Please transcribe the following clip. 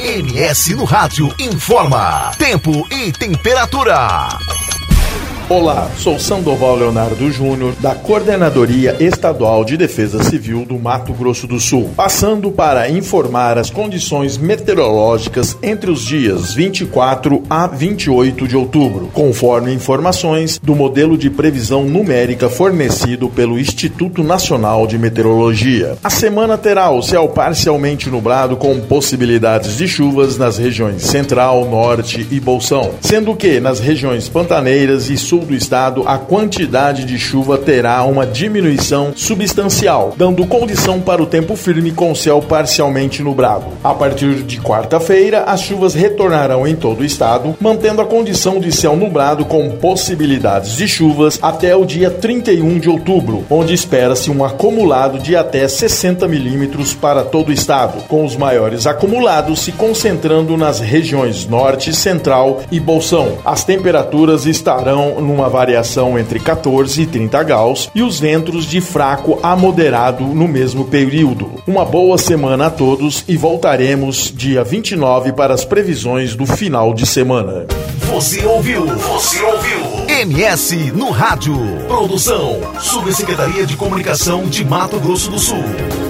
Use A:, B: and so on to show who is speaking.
A: MS no Rádio informa tempo e temperatura.
B: Olá, sou Sandoval Leonardo Júnior, da Coordenadoria Estadual de Defesa Civil do Mato Grosso do Sul, passando para informar as condições meteorológicas entre os dias 24 a 28 de outubro, conforme informações do modelo de previsão numérica fornecido pelo Instituto Nacional de Meteorologia. A semana terá o céu parcialmente nublado com possibilidades de chuvas nas regiões Central, Norte e Bolsão, sendo que nas regiões pantaneiras e sul do estado, a quantidade de chuva terá uma diminuição substancial, dando condição para o tempo firme com céu parcialmente nublado. A partir de quarta-feira, as chuvas retornarão em todo o estado, mantendo a condição de céu nublado com possibilidades de chuvas até o dia 31 de outubro, onde espera-se um acumulado de até 60 milímetros para todo o estado, com os maiores acumulados se concentrando nas regiões Norte, Central e Bolsão. As temperaturas estarão numa variação entre 14 e 30 graus e os ventos de fraco a moderado no mesmo período. Uma boa semana a todos e voltaremos dia 29 para as previsões do final de semana.
A: Você ouviu MS no Rádio. Produção, Subsecretaria de Comunicação de Mato Grosso do Sul.